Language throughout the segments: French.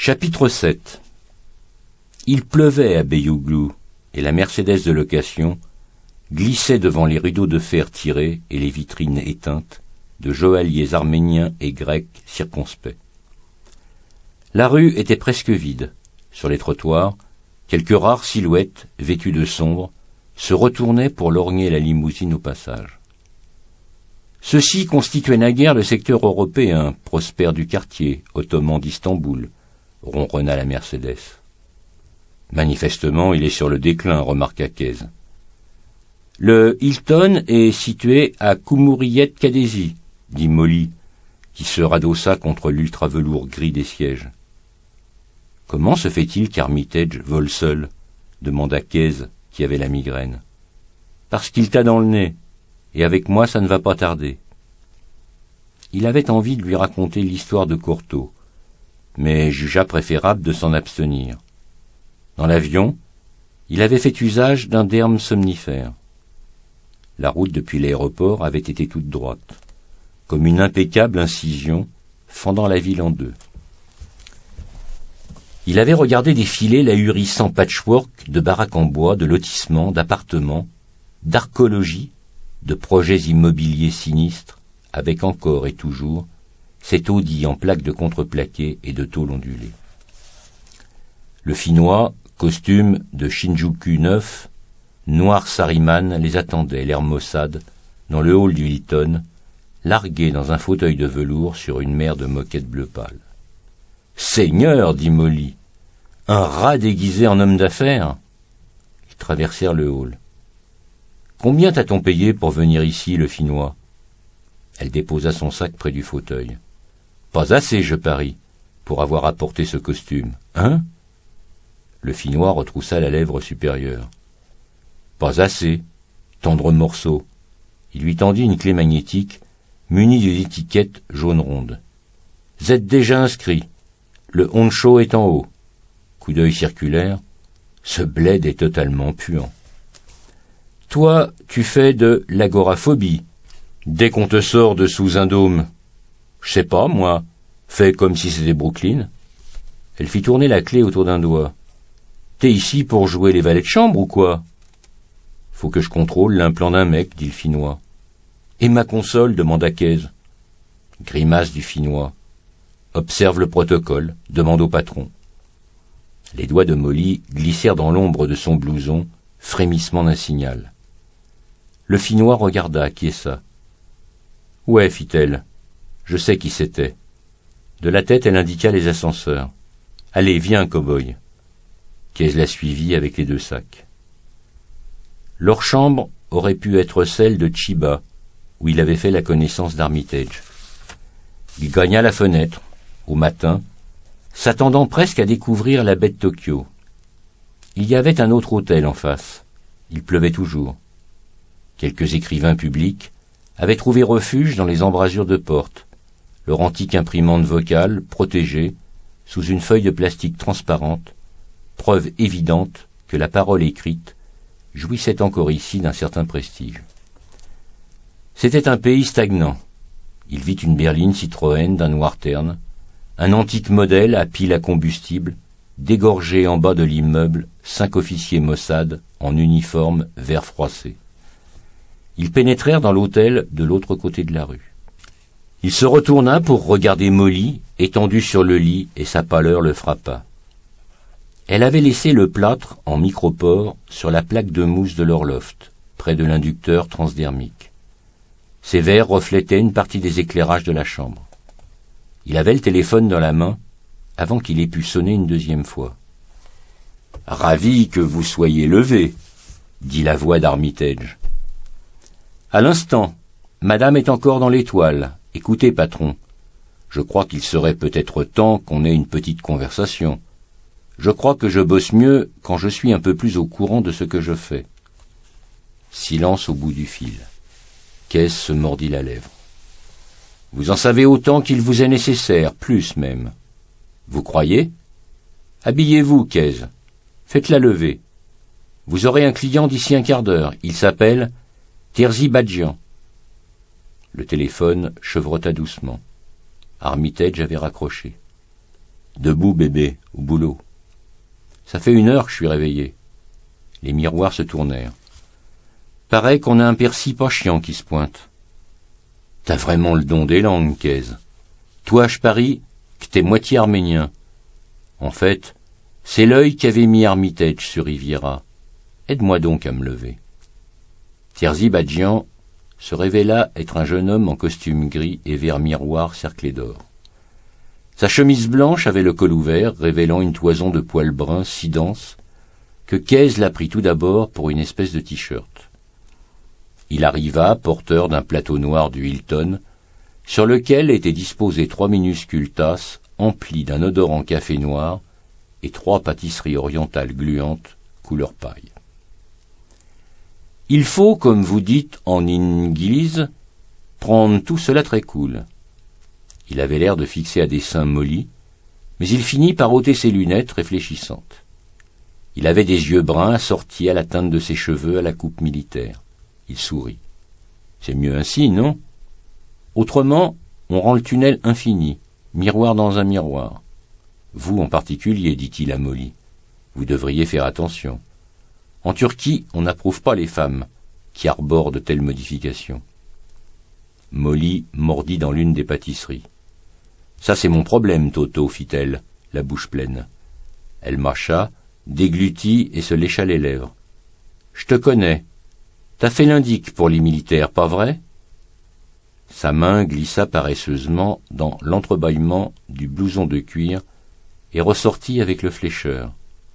Chapitre 7. Il pleuvait à Beyoğlu, et la Mercedes de location glissait devant les rideaux de fer tirés et les vitrines éteintes de joailliers arméniens et grecs circonspects. La rue était presque vide. Sur les trottoirs, quelques rares silhouettes, vêtues de sombre, se retournaient pour lorgner la limousine au passage. Ceci constituait naguère le secteur européen, prospère du quartier, ottoman d'Istanbul, ronronna la Mercedes. Manifestement, il est sur le déclin, remarqua Kez. Le Hilton est situé à Cumhuriyet Caddesi, dit Molly, qui se radossa contre l'ultra-velours gris des sièges. Comment se fait-il qu'Armitage vole seul demanda Kez, qui avait la migraine. Parce qu'il t'a dans le nez, et avec moi ça ne va pas tarder. Il avait envie de lui raconter l'histoire de Cortot, mais jugea préférable de s'en abstenir. Dans l'avion, il avait fait usage d'un derme somnifère. La route depuis l'aéroport avait été toute droite, comme une impeccable incision fendant la ville en deux. Il avait regardé défiler l'ahurissant patchwork de baraques en bois, de lotissements, d'appartements, d'archéologie, de projets immobiliers sinistres, avec encore et toujours cet Audi en plaques de contreplaqué et de tôle ondulée. Le Finnois, costume de Shinjuku neuf, noir Sariman, les attendait, l'air maussade, dans le hall du Hilton, largué dans un fauteuil de velours sur une mer de moquette bleu pâle. « Seigneur !» dit Molly. « Un rat déguisé en homme d'affaires !» Ils traversèrent le hall. « Combien t'a-t-on payé pour venir ici, le Finnois ?» Elle déposa son sac près du fauteuil. « Pas assez, je parie, pour avoir apporté ce costume. Hein ?» Le Finnois retroussa la lèvre supérieure. « Pas assez. Tendre morceau. » Il lui tendit une clé magnétique, munie d'une étiquette jaune ronde. « Vous êtes déjà inscrit. Le honcho est en haut. » Coup d'œil circulaire. « Ce bled est totalement puant. »« Toi, tu fais de l'agoraphobie. Dès qu'on te sort de sous un dôme. Je sais pas, moi. Fais comme si c'était Brooklyn. » Elle fit tourner la clé autour d'un doigt. « T'es ici pour jouer les valets de chambre ou quoi ?»« Faut que je contrôle l'implant d'un mec, dit le Finnois. »« Et ma console ?» demanda Kez. Grimace du Finnois. « Observe le protocole, demande au patron. » Les doigts de Molly glissèrent dans l'ombre de son blouson, frémissement d'un signal. Le Finnois regarda, acquiesça. « Ouais, fit-elle. Je sais qui c'était. » De la tête, elle indiqua les ascenseurs. « Allez, viens, cow-boy. » Kez la suivit avec les deux sacs. Leur chambre aurait pu être celle de Chiba, où il avait fait la connaissance d'Armitage. Il gagna la fenêtre, au matin, s'attendant presque à découvrir la baie de Tokyo. Il y avait un autre hôtel en face. Il pleuvait toujours. Quelques écrivains publics avaient trouvé refuge dans les embrasures de porte, leur antique imprimante vocale protégée sous une feuille de plastique transparente, preuve évidente que la parole écrite jouissait encore ici d'un certain prestige. C'était un pays stagnant. Il vit une berline Citroën d'un noir terne, un antique modèle à pile à combustible, dégorgé en bas de l'immeuble 5 officiers Mossad en uniforme vert froissé. Ils pénétrèrent dans l'hôtel de l'autre côté de la rue. Il se retourna pour regarder Molly, étendue sur le lit, et sa pâleur le frappa. Elle avait laissé le plâtre en micropore sur la plaque de mousse de leur loft, près de l'inducteur transdermique. Ses verres reflétaient une partie des éclairages de la chambre. Il avait le téléphone dans la main avant qu'il ait pu sonner une deuxième fois. « Ravi que vous soyez levé, » dit la voix d'Armitage. « À l'instant, madame est encore dans l'étoile. Écoutez, patron, je crois qu'il serait peut-être temps qu'on ait une petite conversation. Je crois que je bosse mieux quand je suis un peu plus au courant de ce que je fais. » Silence au bout du fil. Kez se mordit la lèvre. « Vous en savez autant qu'il vous est nécessaire, plus même. » « Vous croyez ? Habillez-vous, Kez. Faites-la lever. Vous aurez un client d'ici un quart d'heure. Il s'appelle Terzi Badjian. » Le téléphone chevrota doucement. Armitage avait raccroché. Debout, bébé, au boulot. Ça fait 1 heure que je suis réveillé. Les miroirs se tournèrent. Paraît qu'on a un Percy pas chiant qui se pointe. T'as vraiment le don des langues, Kez. Toi, je parie que t'es moitié arménien. En fait, c'est l'œil qu'avait mis Armitage sur Riviera. Aide-moi donc à me lever. Tirzy Badjian se révéla être un jeune homme en costume gris et vert miroir cerclé d'or. Sa chemise blanche avait le col ouvert, révélant une toison de poils bruns si dense que Kez la prit tout d'abord pour une espèce de t-shirt. Il arriva, porteur d'un plateau noir du Hilton, sur lequel étaient disposées 3 minuscules tasses emplies d'un odorant café noir et 3 pâtisseries orientales gluantes, couleur paille. Il faut, comme vous dites en ingilise, prendre tout cela très cool. Il avait l'air de fixer à dessein Molly, mais il finit par ôter ses lunettes réfléchissantes. Il avait des yeux bruns assortis à la teinte de ses cheveux à la coupe militaire. Il sourit. C'est mieux ainsi, non? Autrement, on rend le tunnel infini, miroir dans un miroir. Vous en particulier, dit-il à Molly. Vous devriez faire attention. En Turquie, on n'approuve pas les femmes qui arborent de telles modifications. Molly mordit dans l'une des pâtisseries. Ça, c'est mon problème, Toto, fit-elle, la bouche pleine. Elle mâcha, déglutit et se lécha les lèvres. Je te connais. T'as fait l'indique pour les militaires, pas vrai? Sa main glissa paresseusement dans l'entrebâillement du blouson de cuir et ressortit avec le flécheur.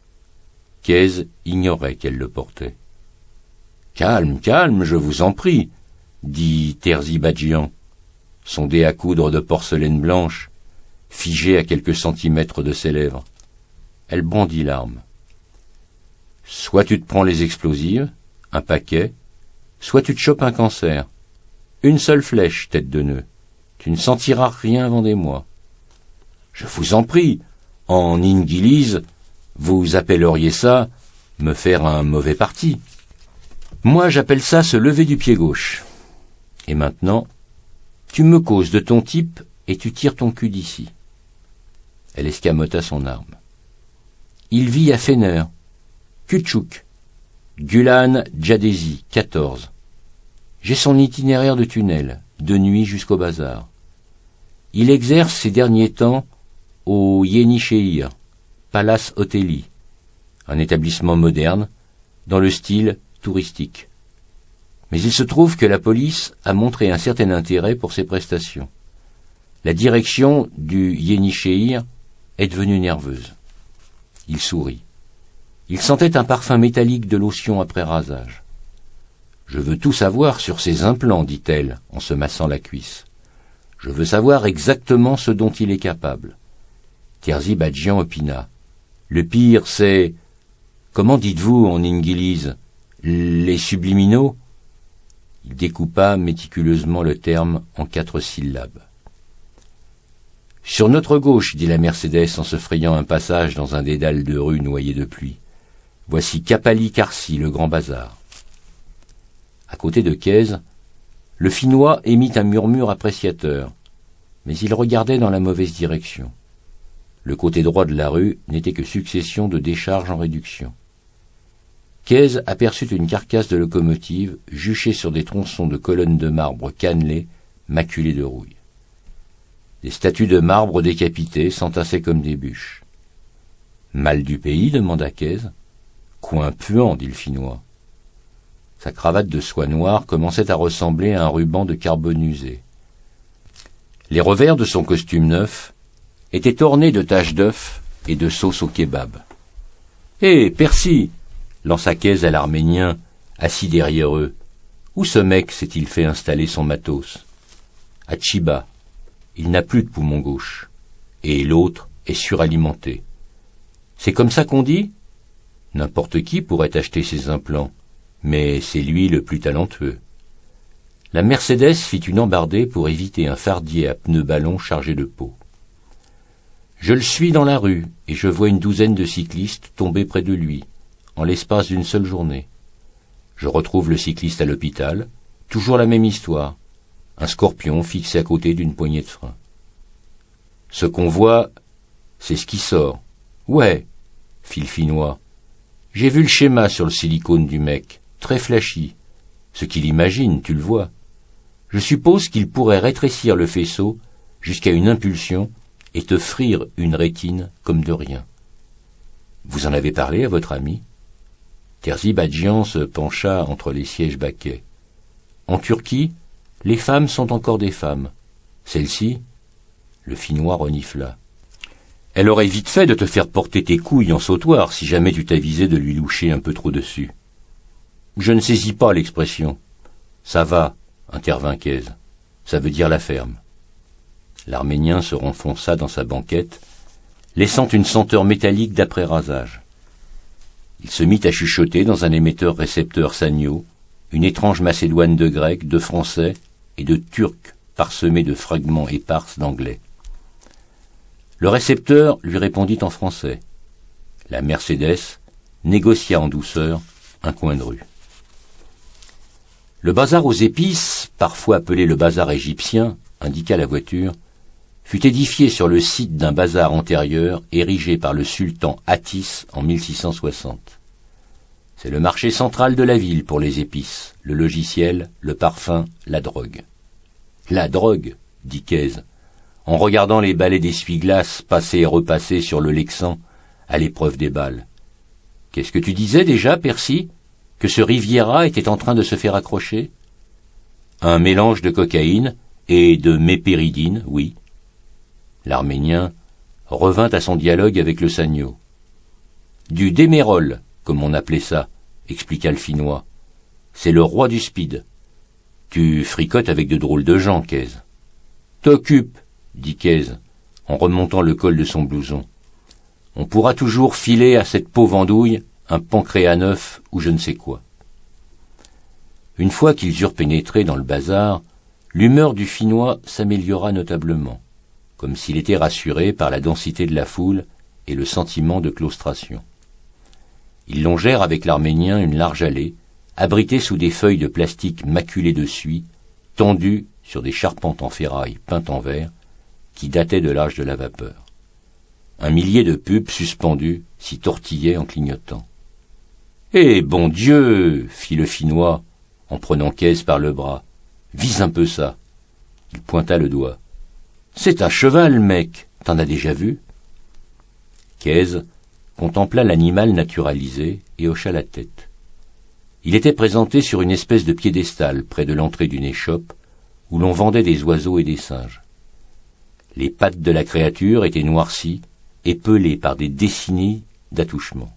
Kez ignorait qu'elle le portait. Calme, calme, je vous en prie, dit Tirzy Badjian, son dé à coudre de porcelaine blanche, figé à quelques centimètres de ses lèvres. Elle brandit l'arme. Soit tu te prends les explosives, un paquet, soit tu te chopes un cancer. Une seule flèche, tête de nœud. Tu ne sentiras rien avant des mois. Je vous en prie, en ingilise, vous appelleriez ça me faire un mauvais parti. Moi, j'appelle ça se lever du pied gauche. Et maintenant, tu me causes de ton type et tu tires ton cul d'ici. Elle escamota son arme. Il vit à Fener, Küçük, Gulan Djadesi, 14. J'ai son itinéraire de tunnel, de nuit jusqu'au bazar. Il exerce ces derniers temps au Yenişehir, Palace Hoteli, un établissement moderne, dans le style touristique. Mais il se trouve que la police a montré un certain intérêt pour ses prestations. La direction du Yenişehir est devenue nerveuse. Il sourit. Il sentait un parfum métallique de lotion après rasage. « Je veux tout savoir sur ces implants, dit-elle, en se massant la cuisse. Je veux savoir exactement ce dont il est capable. » Tirzy Badjian opina. « Le pire, c'est... Comment dites-vous en ingilise? Les subliminaux ?» Il découpa méticuleusement le terme en 4 syllabes. « Sur notre gauche, dit la Mercedes en se frayant un passage dans un dédale de rue noyé de pluie. Voici Kapali-Karsi, le grand bazar. » À côté de Kez, le Finnois émit un murmure appréciateur, mais il regardait dans la mauvaise direction. Le côté droit de la rue n'était que succession de décharges en réduction. Kez aperçut une carcasse de locomotive juchée sur des tronçons de colonnes de marbre cannelées, maculées de rouille. Des statues de marbre décapitées s'entassaient comme des bûches. « Mal du pays » demanda Kez. « Coin puant » dit le Finnois. Sa cravate de soie noire commençait à ressembler à un ruban de carbone usé. Les revers de son costume neuf étaient ornés de taches d'œufs et de sauce au kebab. « Hé, Percy !» lança Kez à l'Arménien, assis derrière eux. « Où ce mec s'est-il fait installer son matos ?»« À Chiba. Il n'a plus de poumon gauche. Et l'autre est suralimenté. »« C'est comme ça qu'on dit ?»« N'importe qui pourrait acheter ses implants. Mais c'est lui le plus talentueux. » La Mercedes fit une embardée pour éviter un fardier à pneus ballons chargé de peau. Je le suis dans la rue, et je vois une douzaine de cyclistes tomber près de lui, en l'espace d'une seule journée. Je retrouve le cycliste à l'hôpital, toujours la même histoire, un scorpion fixé à côté d'une poignée de frein. Ce qu'on voit, C'est ce qui sort. Ouais, fit le Finnois. J'ai vu le schéma sur le silicone du mec, très flashy. Ce qu'il imagine, tu le vois. Je suppose qu'il pourrait rétrécir le faisceau jusqu'à une impulsion et te frire une rétine comme de rien. Vous en avez parlé à votre ami? Terzibadjian se pencha entre les sièges baquets. En Turquie, les femmes sont encore des femmes. Celle-ci, le Finnois renifla. Elle aurait vite fait de te faire porter tes couilles en sautoir si jamais tu t'avisais de lui loucher un peu trop dessus. Je ne saisis pas l'expression. Ça va, intervint Kez. Ça veut dire la ferme. L'Arménien se renfonça dans sa banquette, laissant une senteur métallique d'après-rasage. Il se mit à chuchoter dans un émetteur-récepteur Sanyo, une étrange macédoine de grec, de français et de turc parsemée de fragments épars d'anglais. Le récepteur lui répondit en français. La Mercedes négocia en douceur un coin de rue. Le bazar aux épices, parfois appelé le bazar égyptien, indiqua la voiture, fut édifié sur le site d'un bazar antérieur érigé par le sultan Atis en 1660. C'est le marché central de la ville pour les épices, le logiciel, le parfum, la drogue. La drogue, dit Kez, en regardant les balais d'essuie-glace passer et repasser sur le Lexan à l'épreuve des balles. Qu'est-ce que tu disais déjà, Percy? Que ce Riviera était en train de se faire accrocher? Un mélange de cocaïne et de mépéridine, oui. L'Arménien revint à son dialogue avec le Sanyo. Du démérol, comme on appelait ça, expliqua le Finnois. C'est le roi du speed. Tu fricotes avec de drôles de gens, Kez. T'occupe, dit Kez, en remontant le col de son blouson. On pourra toujours filer à cette pauvre andouille un pancréas neuf ou je ne sais quoi. Une fois qu'ils eurent pénétré dans le bazar, l'humeur du Finnois s'améliora notablement, comme s'il était rassuré par la densité de la foule et le sentiment de claustration. Ils longèrent avec l'Arménien une large allée, abritée sous des feuilles de plastique maculées de suie, tendues sur des charpentes en ferraille peintes en vert, qui dataient de l'âge de la vapeur. Un millier de pubs suspendus s'y tortillaient en clignotant. « Eh, bon Dieu !» fit le Finnois, en prenant Kez par le bras. « Vise un peu ça !» Il pointa le doigt. « C'est un cheval, mec. T'en as déjà vu ?» Kez contempla l'animal naturalisé et hocha la tête. Il était présenté sur une espèce de piédestal près de l'entrée d'une échoppe où l'on vendait des oiseaux et des singes. Les pattes de la créature étaient noircies et pelées par des décennies d'attouchements.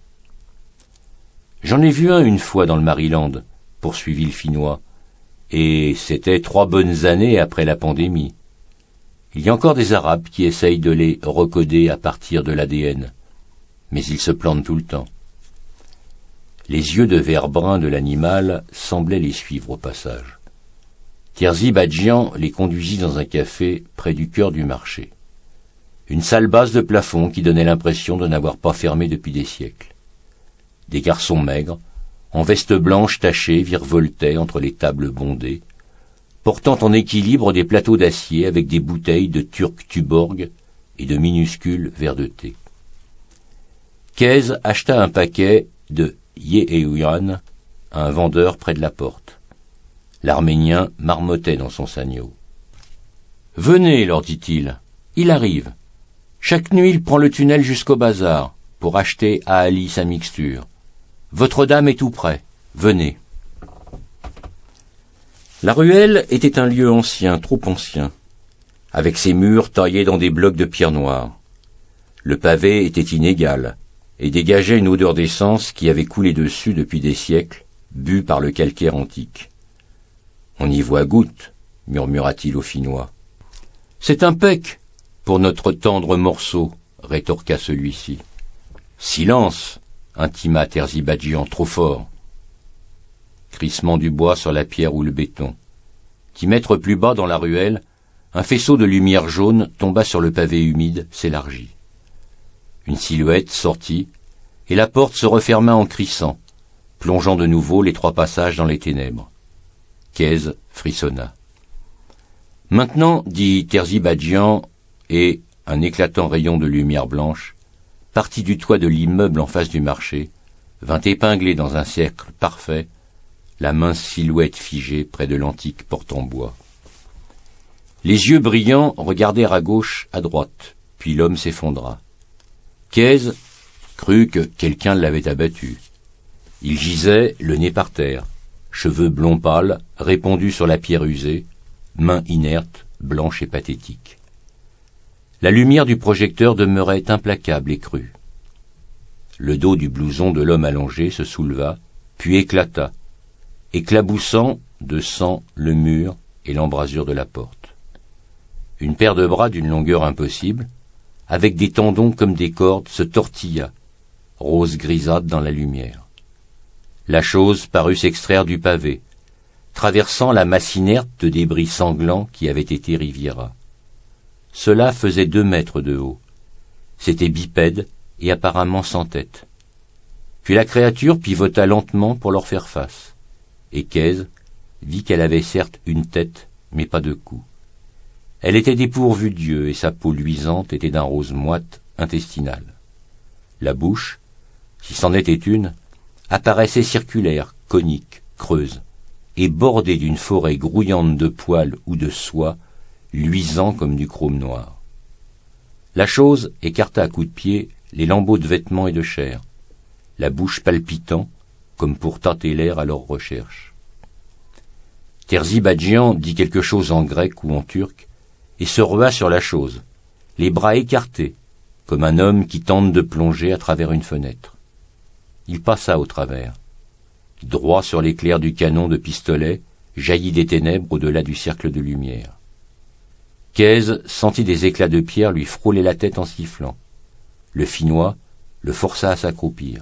« J'en ai vu un une fois dans le Maryland, » poursuivit le Finnois, « et c'était 3 bonnes années après la pandémie. Il y a encore des Arabes qui essayent de les recoder à partir de l'ADN, mais ils se plantent tout le temps. » Les yeux de vert brun de l'animal semblaient les suivre au passage. Terzibadjian les conduisit dans un café près du cœur du marché. Une salle basse de plafond qui donnait l'impression de n'avoir pas fermé depuis des siècles. Des garçons maigres, en veste blanche tachée, virevoltaient entre les tables bondées, portant en équilibre des plateaux d'acier avec des bouteilles de turc Tuborg et de minuscules verres de thé. Kez acheta un paquet de Yeehuan à un vendeur près de la porte. L'Arménien marmottait dans son sagneau. « Venez, leur dit-il, il arrive. Chaque nuit, il prend le tunnel jusqu'au bazar pour acheter à Ali sa mixture. Votre dame est tout près. Venez. » La ruelle était un lieu ancien, trop ancien, avec ses murs taillés dans des blocs de pierre noire. Le pavé était inégal et dégageait une odeur d'essence qui avait coulé dessus depuis des siècles, bu par le calcaire antique. « On y voit goutte, » murmura-t-il au Finnois. « C'est un pec pour notre tendre morceau, » rétorqua celui-ci. « Silence !» intima Terzibadjian trop fort. Crissement du bois sur la pierre ou le béton. 10 mètres plus bas dans la ruelle, un faisceau de lumière jaune tomba sur le pavé humide, s'élargit. Une silhouette sortit, et la porte se referma en crissant, plongeant de nouveau les 3 passages dans les ténèbres. Kez frissonna. « Maintenant, dit Terzibadjian, et un éclatant rayon de lumière blanche, parti du toit de l'immeuble en face du marché, vint épingler dans un cercle parfait la mince silhouette figée près de l'antique porte en bois. Les yeux brillants regardèrent à gauche, à droite, puis l'homme s'effondra. Keyes crut que quelqu'un l'avait abattu. Il gisait, le nez par terre, cheveux blonds pâles, répandus sur la pierre usée, mains inertes, blanches et pathétiques. La lumière du projecteur demeurait implacable et crue. Le dos du blouson de l'homme allongé se souleva, puis éclata, éclaboussant de sang le mur et l'embrasure de la porte. Une paire de bras d'une longueur impossible, avec des tendons comme des cordes, se tortilla, rose grisâtre dans la lumière. La chose parut s'extraire du pavé, traversant la masse inerte de débris sanglants qui avait été Riviera. Cela faisait 2 mètres de haut. C'était bipède et apparemment sans tête. Puis la créature pivota lentement pour leur faire face, et Keyes vit qu'elle avait certes une tête, mais pas de cou. Elle était dépourvue d'yeux et sa peau luisante était d'un rose moite intestinal. La bouche, si c'en était une, apparaissait circulaire, conique, creuse, et bordée d'une forêt grouillante de poils ou de soie, luisant comme du chrome noir. La chose écarta à coups de pied les lambeaux de vêtements et de chair, la bouche palpitant, comme pour tâter l'air à leur recherche. Terzibadjian dit quelque chose en grec ou en turc, et se rua sur la chose, les bras écartés, comme un homme qui tente de plonger à travers une fenêtre. Il passa au travers, droit sur l'éclair du canon de pistolet, jailli des ténèbres au-delà du cercle de lumière. Keyes sentit des éclats de pierre lui frôler la tête en sifflant. Le Finnois le força à s'accroupir.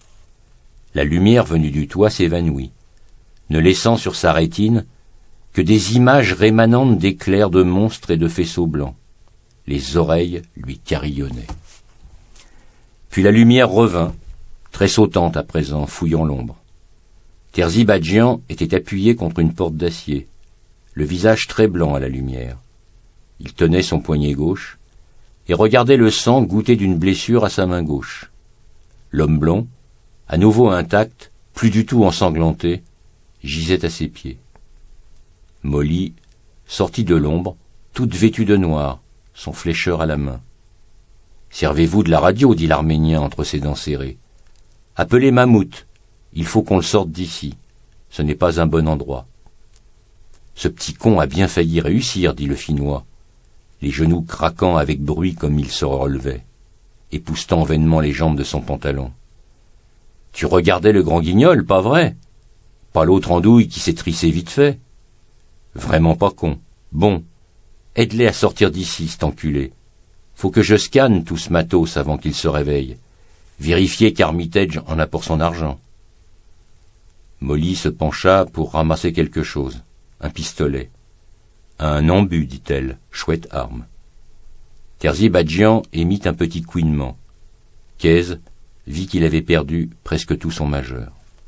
La lumière venue du toit s'évanouit, ne laissant sur sa rétine que des images rémanantes d'éclairs de monstres et de faisceaux blancs. Les oreilles lui carillonnaient. Puis la lumière revint, tressautante à présent, fouillant l'ombre. Terzibadjian était appuyé contre une porte d'acier, le visage très blanc à la lumière. Il tenait son poignet gauche et regardait le sang goûter d'une blessure à sa main gauche. L'homme blond, à nouveau intact, plus du tout ensanglanté, gisait à ses pieds. Molly sortit de l'ombre, toute vêtue de noir, son flécheur à la main. « Servez-vous de la radio, dit l'Arménien entre ses dents serrées. Appelez Mammouth, il faut qu'on le sorte d'ici. Ce n'est pas un bon endroit. » Ce petit con a bien failli réussir, dit le Finnois, les genoux craquant avec bruit comme il se relevait, époussetant vainement les jambes de son pantalon. « Tu regardais le grand guignol, pas vrai? Pas l'autre andouille qui s'est trissé vite fait? Vraiment pas con. Bon, aide-les à sortir d'ici, cet enculé. Faut que je scanne tout ce matos avant qu'il se réveille. Vérifier qu'Armitage en a pour son argent. » Molly se pencha pour ramasser quelque chose. Un pistolet. Un embu, dit-elle, chouette arme. Terzibadjian émit un petit couinement. Keyes vit qu'il avait perdu presque tout son majeur.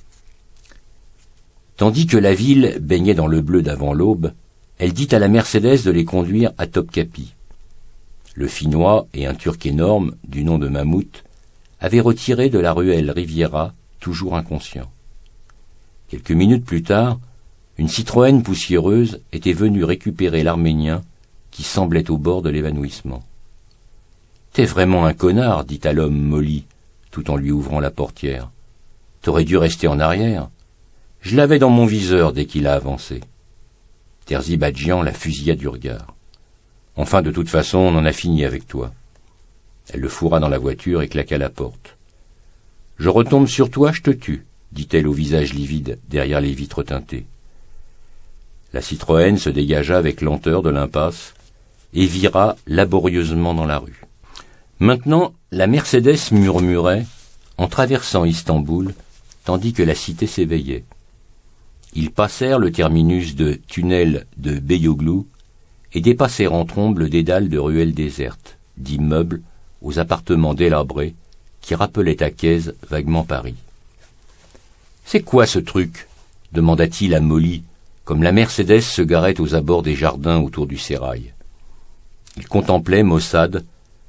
Tandis que la ville baignait dans le bleu d'avant l'aube, elle dit à la Mercedes de les conduire à Topkapi. Le Finnois et un Turc énorme, du nom de Mammouth, avaient retiré de la ruelle Riviera, toujours inconscient. Quelques minutes plus tard, une Citroën poussiéreuse était venue récupérer l'Arménien qui semblait au bord de l'évanouissement. « T'es vraiment un connard, dit à l'homme Molly, tout en lui ouvrant la portière. T'aurais dû rester en arrière. Je l'avais dans mon viseur dès qu'il a avancé. » Terzibadjian la fusilla du regard. « Enfin, de toute façon, on en a fini avec toi. » Elle le fourra dans la voiture et claqua la porte. « Je retombe sur toi, je te tue, » dit-elle au visage livide derrière les vitres teintées. La Citroën se dégagea avec lenteur de l'impasse et vira laborieusement dans la rue. Maintenant, la Mercedes murmurait en traversant Istanbul, tandis que la cité s'éveillait. Ils passèrent le terminus de tunnel de Beyoğlu et dépassèrent en trombe le dédale de ruelles désertes, d'immeubles aux appartements délabrés qui rappelaient à Keyes vaguement Paris. « C'est quoi ce truc ?» demanda-t-il à Molly, comme la Mercedes se garait aux abords des jardins autour du sérail. Il contemplait, maussade,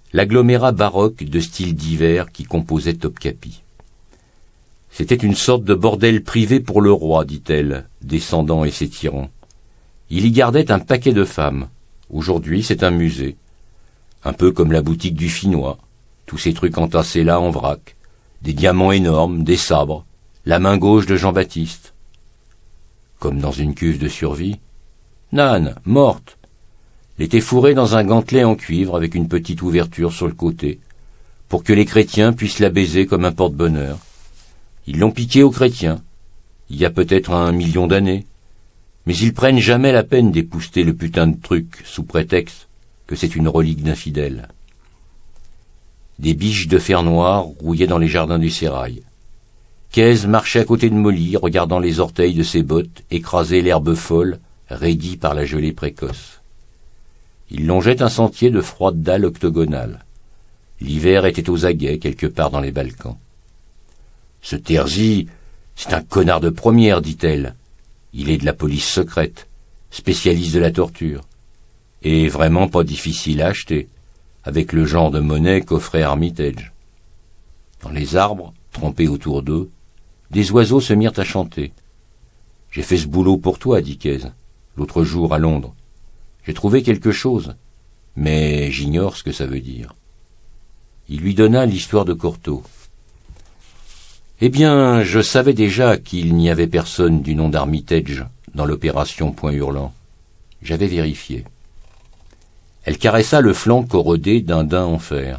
l'agglomérat baroque de styles divers qui composait Topkapi. C'était une sorte de bordel privé pour le roi, dit-elle, descendant et s'étirant. Il y gardait un paquet de femmes. Aujourd'hui, c'est un musée. Un peu comme la boutique du Finnois. Tous ces trucs entassés là en vrac. Des diamants énormes, des sabres, la main gauche de Jean-Baptiste. Comme dans une cuve de survie. Nan, morte. Elle était fourrée dans un gantelet en cuivre avec une petite ouverture sur le côté, pour que les chrétiens puissent la baiser comme un porte-bonheur. Ils l'ont piquée aux chrétiens, il y a peut-être 1 million d'années, mais ils prennent jamais la peine d'épousseter le putain de truc sous prétexte que c'est une relique d'infidèles. Des biches de fer noir rouillaient dans les jardins du sérail. Kez marchait à côté de Molly, regardant les orteils de ses bottes écraser l'herbe folle, raidie par la gelée précoce. Il longeait un sentier de froides dalles octogonales. L'hiver était aux aguets quelque part dans les Balkans. « Ce Terzi, c'est un connard de première, dit-elle. Il est de la police secrète, spécialiste de la torture. Et vraiment pas difficile à acheter, avec le genre de monnaie qu'offrait Armitage. » Dans les arbres, trempés autour d'eux, des oiseaux se mirent à chanter. « J'ai fait ce boulot pour toi, dit Kez, l'autre jour à Londres. J'ai trouvé quelque chose, mais j'ignore ce que ça veut dire. » Il lui donna l'histoire de Cortot. « Eh bien, je savais déjà qu'il n'y avait personne du nom d'Armitage dans l'opération Point Hurlant. J'avais vérifié. » Elle caressa le flanc corrodé d'un daim en fer.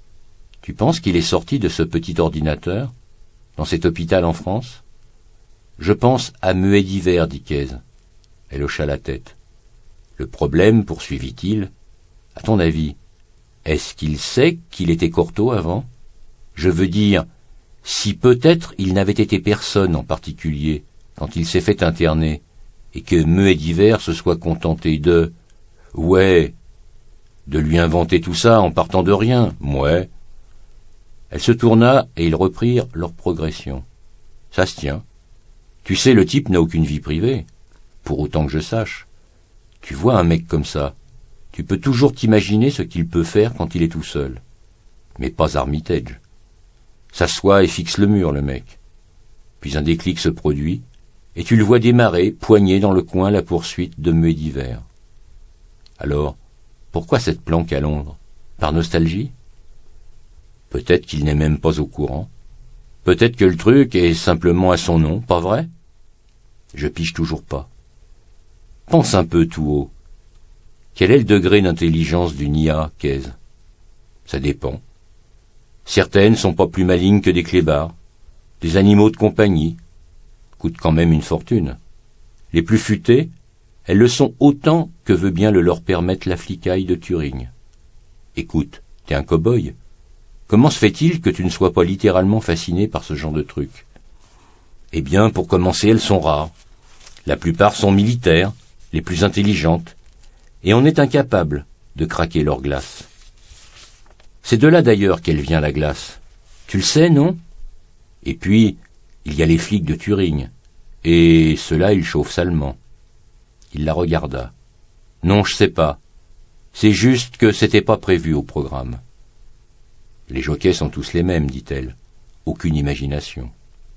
« Tu penses qu'il est sorti de ce petit ordinateur, dans cet hôpital en France ?»« Je pense à Muet d'hiver, dit Kez. » Elle hocha la tête. « Le problème, poursuivit-il, à ton avis, est-ce qu'il sait qu'il était Cortot avant? Je veux dire, si peut-être il n'avait été personne en particulier quand il s'est fait interner, et que Muet d'hiver se soit contenté de... Ouais, de lui inventer tout ça en partant de rien, ouais. » Elle se tourna et ils reprirent leur progression. « Ça se tient. Tu sais, le type n'a aucune vie privée, pour autant que je sache. Tu vois un mec comme ça, tu peux toujours t'imaginer ce qu'il peut faire quand il est tout seul. Mais pas Armitage. S'assoit et fixe le mur, le mec. Puis un déclic se produit, et tu le vois démarrer, poigner dans le coin la poursuite de Muet d'hiver. Alors, pourquoi cette planque à Londres? Par nostalgie? Peut-être qu'il n'est même pas au courant. Peut-être que le truc est simplement à son nom, pas vrai? Je pige toujours pas. Pense un peu tout haut. Quel est le degré d'intelligence d'une IA, Kez? Ça dépend. Certaines sont pas plus malignes que des clébards, des animaux de compagnie, coûtent quand même une fortune. Les plus futées, elles le sont autant que veut bien le leur permettre la flicaille de Turing. Écoute, t'es un cow-boy. Comment se fait-il que tu ne sois pas littéralement fasciné par ce genre de truc? Eh bien, pour commencer, elles sont rares. La plupart sont militaires, les plus intelligentes, et on est incapable de craquer leur glace. C'est de là d'ailleurs qu'elle vient, la glace. Tu le sais, non? Et puis, il y a les flics de Turing, et ceux-là, ils chauffent salement. Il la regarda. Non, je sais pas. C'est juste que c'était pas prévu au programme. Les jockeys sont tous les mêmes, dit-elle. Aucune imagination.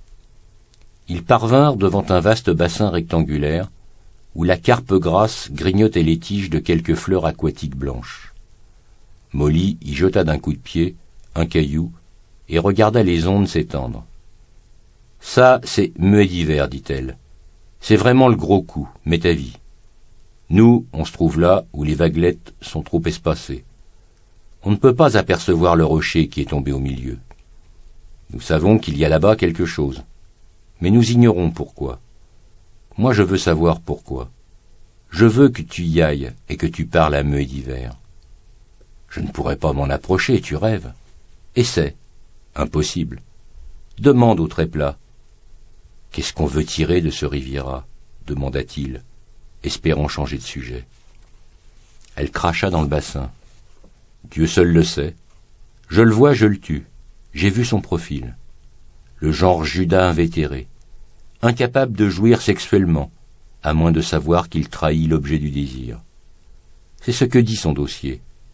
Ils parvinrent devant un vaste bassin rectangulaire, où la carpe grasse grignotait les tiges de quelques fleurs aquatiques blanches. Molly y jeta d'un coup de pied un caillou et regarda les ondes s'étendre. « Ça, c'est Muet d'hiver, dit-elle. C'est vraiment le gros coup, m'est avis. Nous, on se trouve là où les vaguelettes sont trop espacées. On ne peut pas apercevoir le rocher qui est tombé au milieu. Nous savons qu'il y a là-bas quelque chose, mais nous ignorons pourquoi. Moi, je veux savoir pourquoi. Je veux que tu y ailles et que tu parles à Muet d'hiver. Je ne pourrais pas m'en approcher, tu rêves. Essaie. Impossible. Demande au Tréplat. Qu'est-ce qu'on veut tirer de ce Riviera? Demanda-t-il, espérant changer de sujet. Elle cracha dans le bassin. Dieu seul le sait. Je le vois, je le tue. J'ai vu son profil. Le genre Judas invétéré, incapable de jouir sexuellement, à moins de savoir qu'il trahit l'objet du désir. C'est ce que dit son dossier.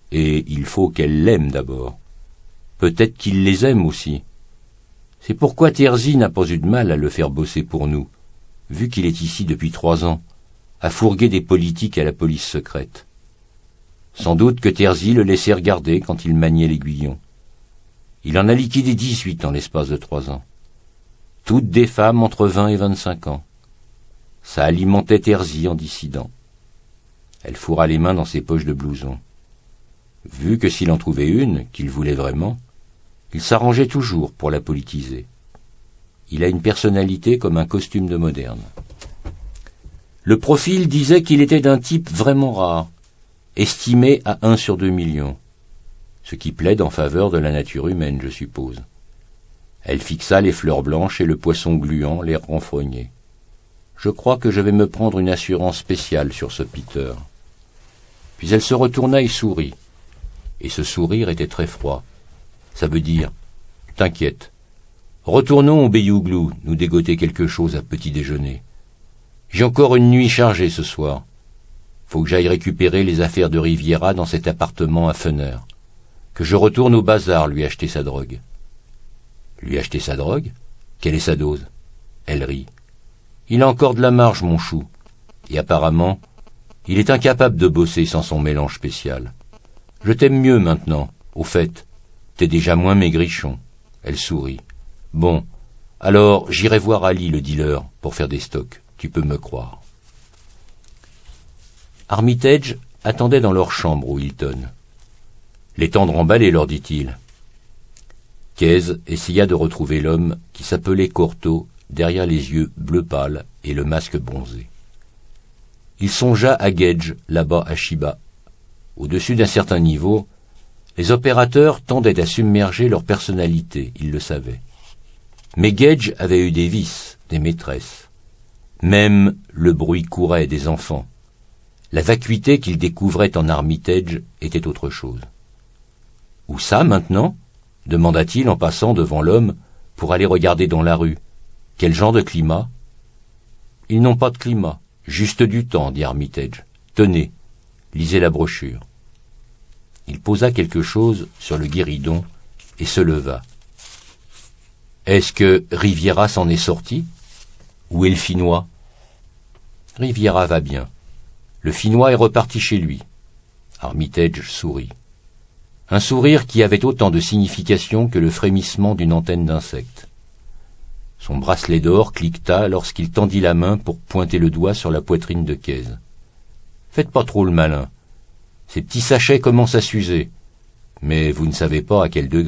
et il faut qu'elle l'aime d'abord. Peut-être qu'il les aime aussi. C'est pourquoi Terzy n'a pas eu de mal à le faire bosser pour nous, vu qu'il est ici depuis 3 ans, à fourguer des politiques à la police secrète. Sans doute que Terzy le laissait regarder quand il maniait l'aiguillon. Il en a liquidé 18 en l'espace de 3 ans. Toutes des femmes entre 20 et 25 ans. Ça alimentait Terzy en dissident. Elle fourra les mains dans ses poches de blouson. Vu que s'il en trouvait une, qu'il voulait vraiment, il s'arrangeait toujours pour la politiser. Il a une personnalité comme un costume de moderne. Le profil disait qu'il était d'un type vraiment rare, estimé à 1 sur 2 millions, ce qui plaide en faveur de la nature humaine, je suppose. Elle fixa les fleurs blanches et le poisson gluant, l'air renfrogné. Je crois que je vais me prendre une assurance spéciale sur ce Peter. Puis elle se retourna et sourit. Et ce sourire était très froid. Ça veut dire, t'inquiète. Retournons au Beyouglou, nous dégoter quelque chose à petit déjeuner. J'ai encore une nuit chargée ce soir. Faut que j'aille récupérer les affaires de Riviera dans cet appartement à Fener. Que je retourne au bazar lui acheter sa drogue. Lui acheter sa drogue? Quelle est sa dose? Elle rit. Il a encore de la marge, mon chou. Et apparemment, il est incapable de bosser sans son mélange spécial. Je t'aime mieux maintenant, au fait. T'es déjà moins maigrichon. Elle sourit. Bon, alors j'irai voir Ali, le dealer, pour faire des stocks. Tu peux me croire. Armitage attendait dans leur chambre au Hilton. Les tendre emballés, leur dit-il. Keyes essaya de retrouver l'homme qui s'appelait Corto derrière les yeux bleu pâle et le masque bronzé. Il songea à Gage, là-bas à Chiba. Au-dessus d'un certain niveau, les opérateurs tendaient à submerger leur personnalité, il le savait. Mais Gage avait eu des vices, des maîtresses. Même le bruit courait des enfants. La vacuité qu'il découvrait en Armitage était autre chose. « Où ça, maintenant ?» demanda-t-il en passant devant l'homme pour aller regarder dans la rue. « Quel genre de climat ?»« Ils n'ont pas de climat, juste du temps, dit Armitage. Tenez, lisez la brochure. » Il posa quelque chose sur le guéridon et se leva. « Est-ce que Riviera s'en est sorti? Où est le Finnois ?»« Riviera va bien. Le Finnois est reparti chez lui. » Armitage sourit. Un sourire qui avait autant de signification que le frémissement d'une antenne d'insecte. Son bracelet d'or cliqueta lorsqu'il tendit la main pour pointer le doigt sur la poitrine de Keyes. « Faites pas trop le malin. Ces petits sachets commencent à s'user, mais vous ne savez pas à quel degré. »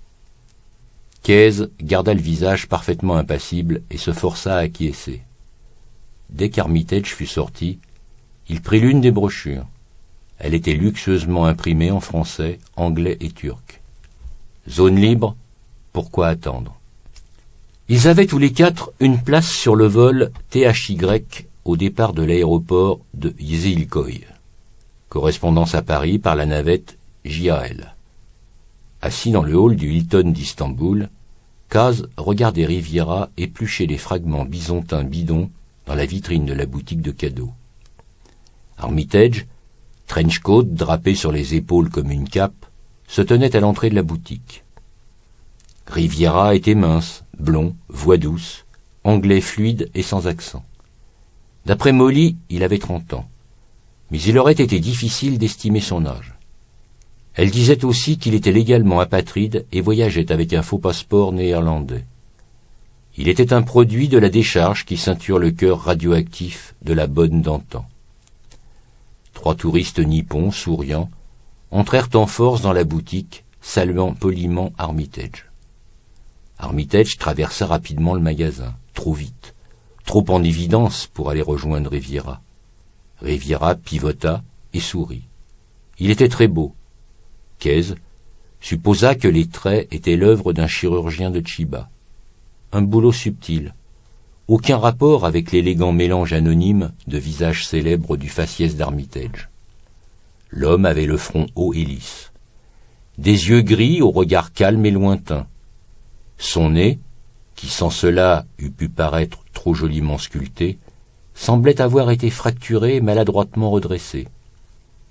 Keyes garda le visage parfaitement impassible et se força à acquiescer. Dès qu'Armitage fut sorti, il prit l'une des brochures. Elle était luxueusement imprimée en français, anglais et turc. Zone libre, pourquoi attendre? Ils avaient tous les 4 une place sur le vol THY au départ de l'aéroport de Yezilkoy. Correspondance à Paris par la navette JAL. Assis dans le hall du Hilton d'Istanbul, Kaz regardait Riviera éplucher les fragments bisontins bidons dans la vitrine de la boutique de cadeaux. Armitage, trenchcoat drapé sur les épaules comme une cape, se tenait à l'entrée de la boutique. Riviera était mince, blond, voix douce, anglais fluide et sans accent. D'après Molly, il avait 30 ans, mais il aurait été difficile d'estimer son âge. Elle disait aussi qu'il était légalement apatride et voyageait avec un faux passeport néerlandais. Il était un produit de la décharge qui ceinture le cœur radioactif de la bonne d'antan. 3 touristes nippons, souriants, entrèrent en force dans la boutique, saluant poliment Armitage. Armitage traversa rapidement le magasin, trop vite, trop en évidence pour aller rejoindre Riviera. Riviera pivota et sourit. Il était très beau. Keyes supposa que les traits étaient l'œuvre d'un chirurgien de Chiba. Un boulot subtil, aucun rapport avec l'élégant mélange anonyme de visages célèbres du faciès d'Armitage. L'homme avait le front haut et lisse, des yeux gris au regard calme et lointain. Son nez, qui sans cela eût pu paraître trop joliment sculpté, semblait avoir été fracturé et maladroitement redressé.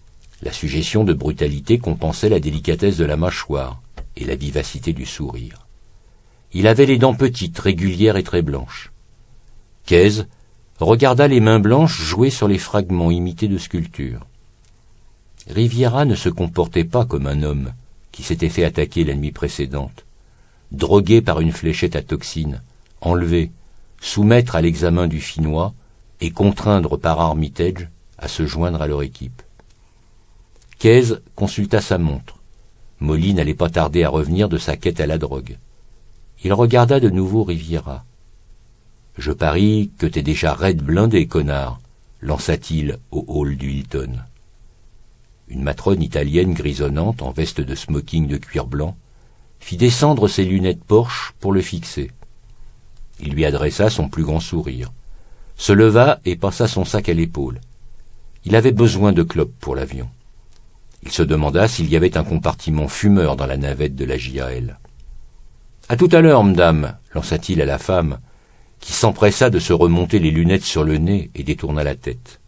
La suggestion de brutalité compensait la délicatesse de la mâchoire et la vivacité du sourire. Il avait les dents petites, régulières et très blanches. Keyes regarda les mains blanches jouer sur les fragments imités de sculptures. Riviera ne se comportait pas comme un homme qui s'était fait attaquer la nuit précédente, drogué par une fléchette à toxine, enlevé, soumettre à l'examen du Finnois et contraindre par Armitage à se joindre à leur équipe. Keyes consulta sa montre. Molly n'allait pas tarder à revenir de sa quête à la drogue. Il regarda de nouveau Riviera. « Je parie que t'es déjà raide blindé, connard », lança-t-il au hall du Hilton. Une matrone italienne grisonnante, en veste de smoking de cuir blanc, fit descendre ses lunettes Porsche pour le fixer. Il lui adressa son plus grand sourire, se leva et passa son sac à l'épaule. Il avait besoin de clopes pour l'avion. Il se demanda s'il y avait un compartiment fumeur dans la navette de la JAL. « À tout à l'heure, madame », lança-t-il à la femme, qui s'empressa de se remonter les lunettes sur le nez et détourna la tête.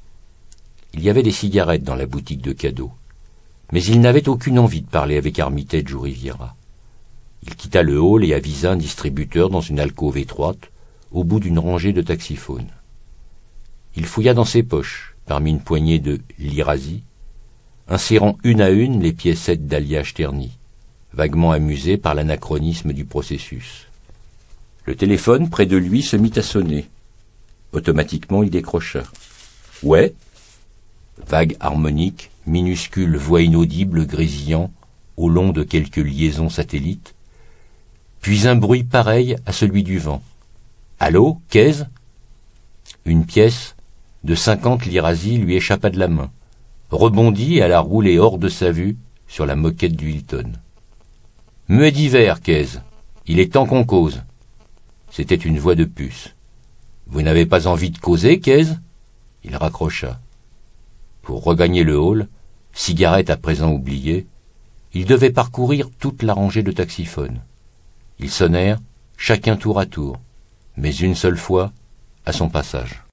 Il y avait des cigarettes dans la boutique de cadeaux, mais il n'avait aucune envie de parler avec Armitage ou Riviera. Il quitta le hall et avisa un distributeur dans une alcôve étroite, au bout d'une rangée de taxiphones. Il fouilla dans ses poches, parmi une poignée de lirasie, insérant une à une les piécettes d'alliage terni, vaguement amusé par l'anachronisme du processus. Le téléphone près de lui se mit à sonner. Automatiquement, il décrocha. « Ouais ?» Vague harmonique, minuscule voix inaudible grésillant au long de quelques liaisons satellites, puis un bruit pareil à celui du vent. « Allô, Keyes ?» Une pièce de 50 lirasis lui échappa de la main, rebondit et alla rouler hors de sa vue sur la moquette du Hilton. « Muet d'hiver, Keyes. Il est temps qu'on cause. » C'était une voix de puce. « Vous n'avez pas envie de causer, Keyes ?» Il raccrocha. Pour regagner le hall, cigarette à présent oubliée, il devait parcourir toute la rangée de taxiphones. Ils sonnèrent, chacun tour à tour, mais une seule fois, à son passage.